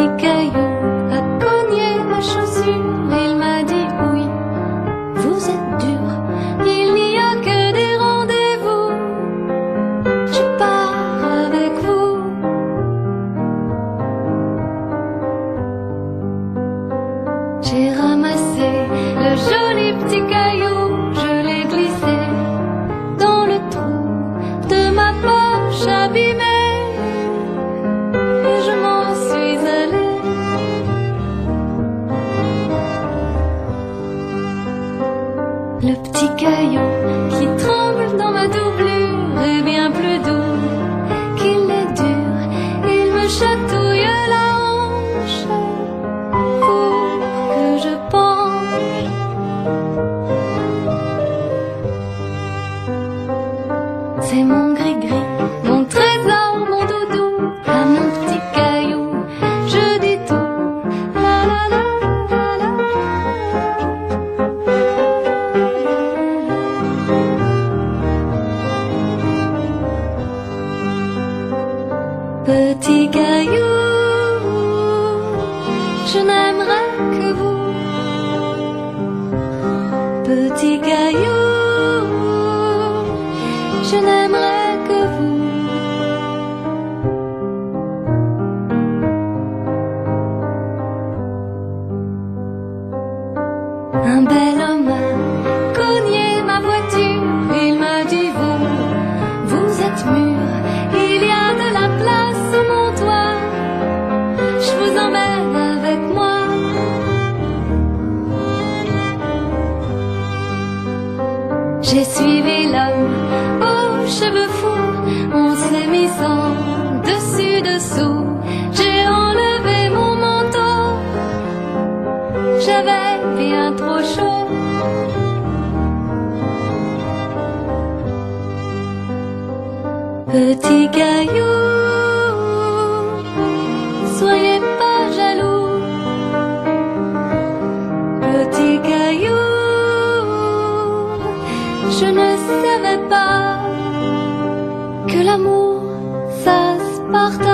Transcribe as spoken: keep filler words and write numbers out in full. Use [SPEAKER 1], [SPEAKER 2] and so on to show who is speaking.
[SPEAKER 1] petit caillou a cogné ma chaussure. Il m'a dit oui, vous êtes dur, il n'y a que des rendez-vous. Je pars avec vous. J'ai ramassé le joli petit caillou, je l'ai glissé dans le trou de ma poche abîmée et je m'en suis allée. Le petit caillou qui tremble dans ma doublure est bien plus doux qu'il est dur. Il me chatouille la hanche pour que je penche. C'est mon gris-gris, mon trésor, mon doudou. À mon petit caillou, je dis tout. La la la la la. Petit caillou, je n'aimerai que vous. Petit caillou, je n'aimerai que vous. Un bel homme a cogné ma voiture. Il m'a dit vous, vous êtes mûr, il y a de la place sur mon toit. Je vous emmène avec moi. J'ai suivi l'homme aux cheveux fous, on s'est mis en dessus dessous. J'ai enlevé mon manteau, j'avais bien trop chaud. Petit caillou, soyez pas jaloux. Petit caillou, je ne savais pas que l'amour, ça se partage.